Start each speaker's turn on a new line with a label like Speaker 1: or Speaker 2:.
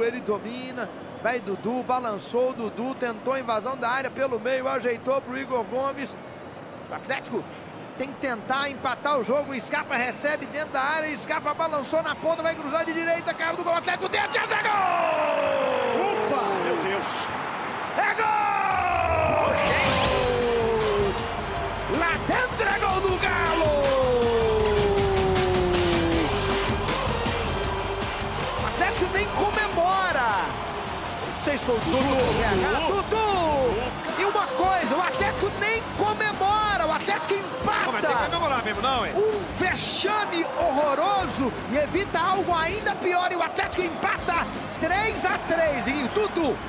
Speaker 1: Ele domina, vai Dudu, balançou o Dudu, tentou a invasão da área pelo meio, ajeitou pro Igor Gomes. O Atlético tem que tentar empatar o jogo, o Scarpa recebe dentro da área, Scarpa balançou na ponta, vai cruzar de direita, cara do gol, Atlético dentro, é gol!
Speaker 2: Ufa, meu Deus!
Speaker 1: É gol! Lá dentro é gol do Galo! O Atlético nem comemora! Não sei se foi o Dudu! E uma coisa, o Atlético nem comemora, o Atlético empata!
Speaker 2: Mas tem que comemorar mesmo, não, hein?
Speaker 1: Um vexame horroroso e evita algo ainda pior, e o Atlético empata 3-3, e Dudu